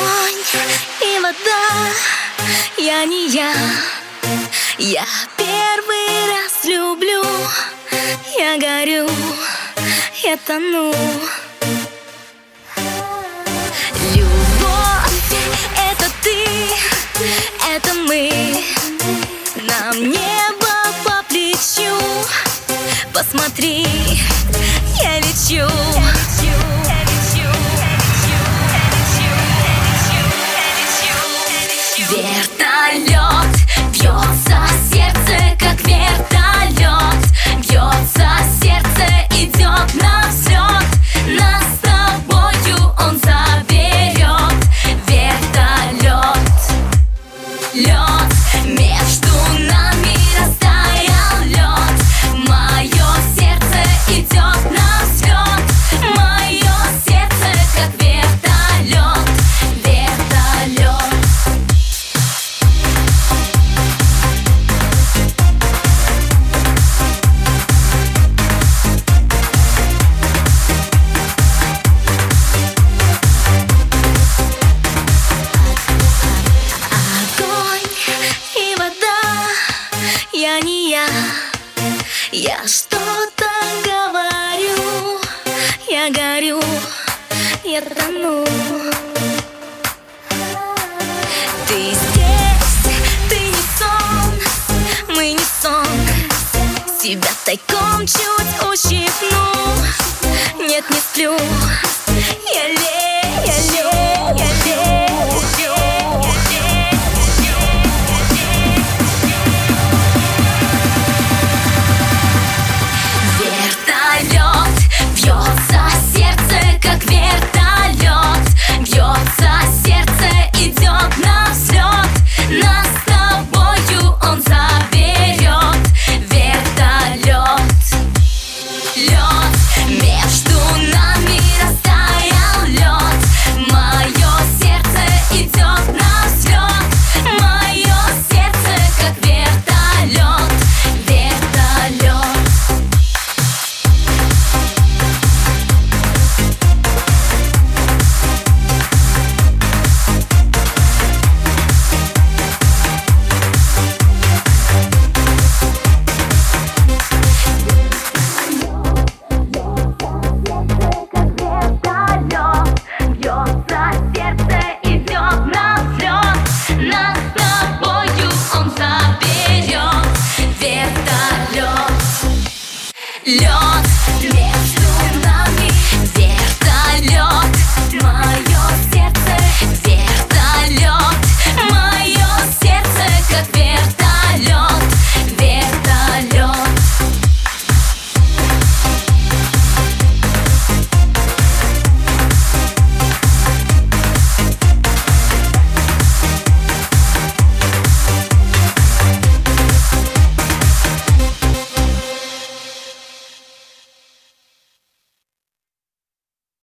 Огонь и вода, я не я. Я первый раз люблю, я горю, я тону. Любовь — это ты, это мы. Нам небо по плечу. Посмотри, я лечу. Вертолет, бьется сердце, как вертолет. Бьется сердце, идет на взлет. Нас с тобою он заберет. Вертолет, лед, между нами растаял лед. Мое сердце идет на взлет. Мое сердце, как вертолет. Вертолет. Я не я, я что-то говорю, я горю, я тону. Ты здесь, ты не сон, мы не сон. Себя тайком чуть ущипну, нет, не сплю. Я лечу, я лечу.